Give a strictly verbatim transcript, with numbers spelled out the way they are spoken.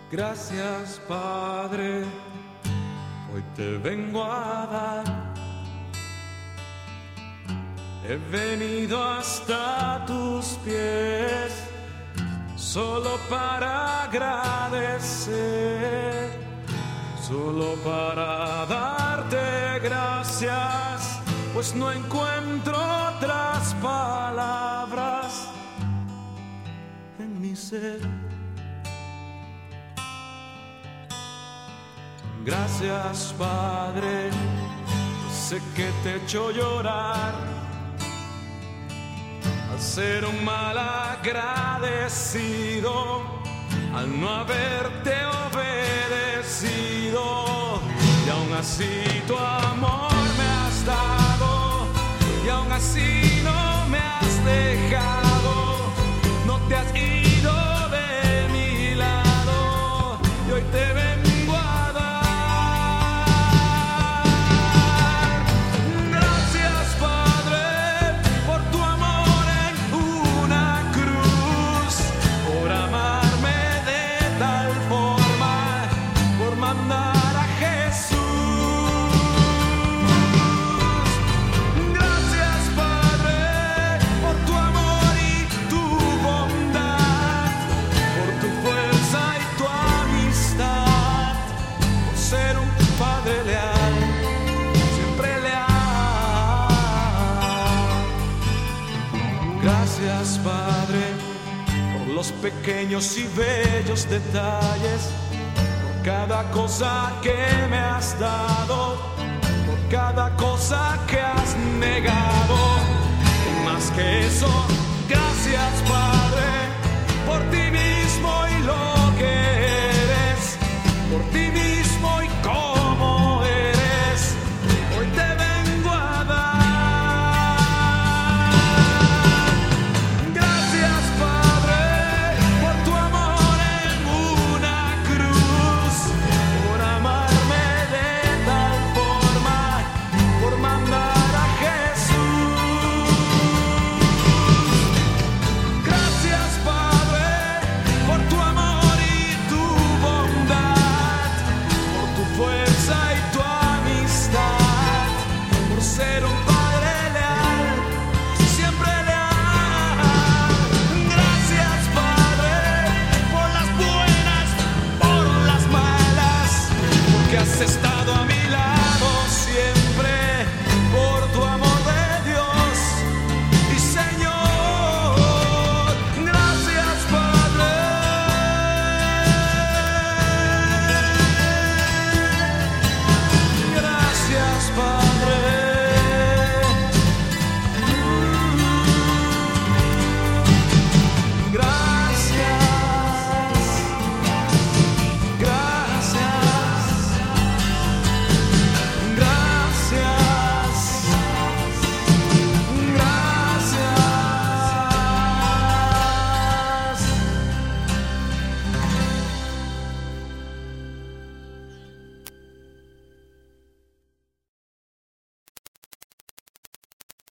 Gracias, Padre, hoy te vengo a dar. He venido hasta tus pies solo para agradecer, solo para darte gracias, pues no encuentro otras palabras en mi ser. Gracias, Padre, sé que te he hecho llorar al ser un mal agradecido, al no haberte obedecido. Y aún así tu amor me has dado, y aún así no me has dejado, no te has ido de mi lado, y hoy te vengo. Gracias, Padre, por los pequeños y bellos detalles, por cada cosa que me has dado, por cada cosa que has negado. Y más que eso, gracias, Padre.